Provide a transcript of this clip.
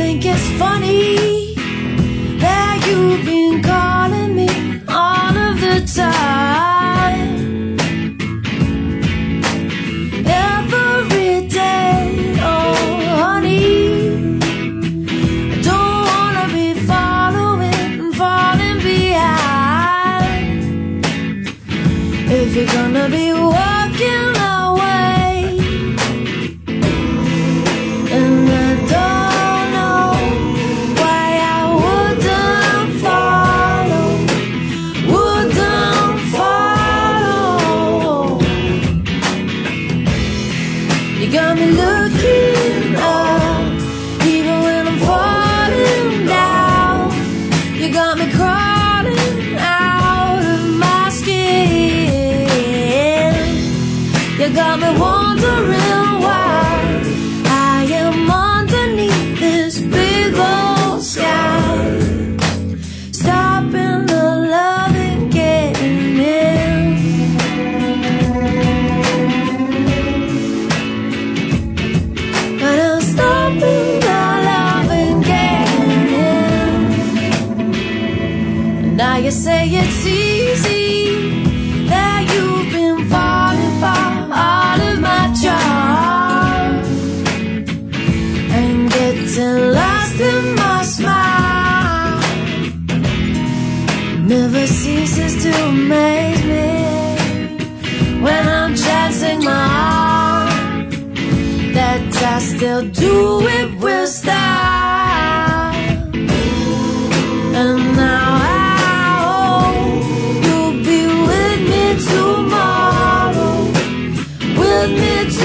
think it's funny that you've been calling me all of the time. Every day, oh honey, I don't wanna be falling behind. If you're gonna be walking away, and I don't know why I wouldn't follow. You got me looking up, even when I'm falling down. You got me crawling out of my skin. You got me wondering why I am underneath this big old sky. Stopping the love and getting in. But I'm stopping the love and getting in. Now you say it's easy that you've been falling for all of my charms and getting lost in my smile. Never ceases to amaze me when I'm chancing my heart that I still do it with style. And now I hope you'll be with me tomorrow, with me tomorrow.